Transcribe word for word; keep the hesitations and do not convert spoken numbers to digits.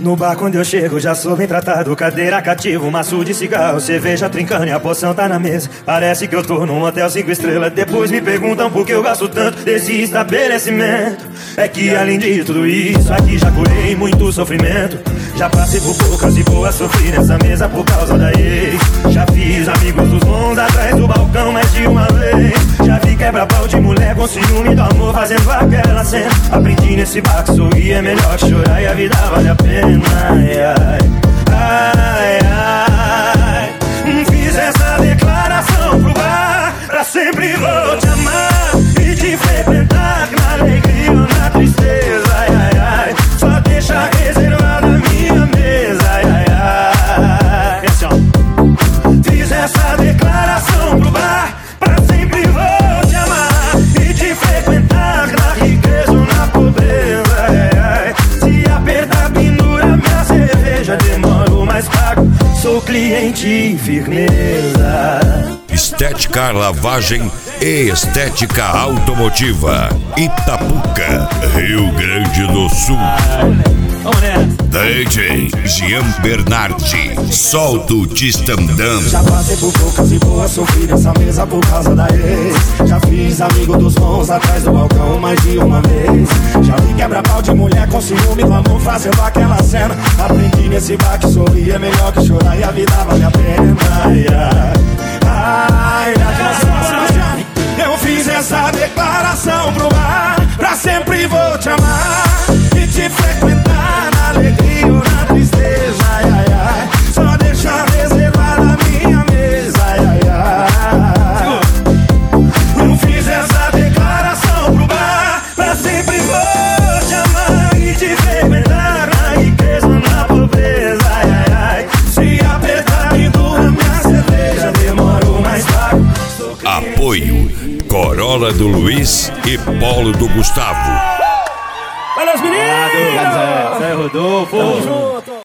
No bar quando eu chego já sou bem tratado. Cadeira cativa, um maço de cigarro, cerveja trincando e a poção tá na mesa. Parece que eu tô num hotel cinco estrelas. Depois me perguntam por que eu gasto tanto desse estabelecimento. É que além de tudo isso, aqui já curei muito sofrimento. Já passei por poucas e boas, sofri nessa mesa por causa da ex. Já fiz amigos dos bons atrás do balcão mais de uma vez. Já vi quebra-pau de mulher com ciúme do amor fazendo aquela cena. Aprendi nesse bar que sorrir é melhor que chorar e a vida vale a pena. Ai, ai, ai, ai. Fiz essa declaração pro bar. Pra sempre vou te amar e te frequentar, na alegria ou na tristeza. Ai, ai, ai. Só deixa reservada a minha mesa. Ai, ai, ai. Fiz essa declaração pro bar. Pra sempre vou te amar e te frequentar, na riqueza ou na pobreza. Ai, ai. Se apertar pendura minha cerveja, demoro mais pago, sou cliente firmeza. Estética Lavagem e Estética Automotiva, Itapuca, Rio Grande do Sul. D J Jean Bernardi, solta o Tistandam. Já passei por poucas e boas, sofri nessa mesa por causa da ex. Já fiz amigo dos bons atrás do balcão mais de uma vez. Já vi quebra-pau de mulher com ciúme do amor fazendo aquela cena. Aprendi nesse bar que sorrir é melhor que chorar e a vida vale a pena. Ai, ai, ai, ai. Eu fiz essa declaração pro bar. Pra sempre vou te amar e te frequentar, na alegria ou na tristeza. Ai, ai, ai. Só deixar reservada a minha mesa. Ai, ai, ai. Eu fiz essa declaração pro bar. Pra sempre vou te amar e te frequentar, na riqueza ou na pobreza. Ai, ai, ai. Se apertar e dura minha cerveja, demoro mais pago. Apoio Corolla do Luiz e Polo do Gustavo. Valeu, os meninos! Obrigado, Zé. Zé Rodolfo. Tamo junto.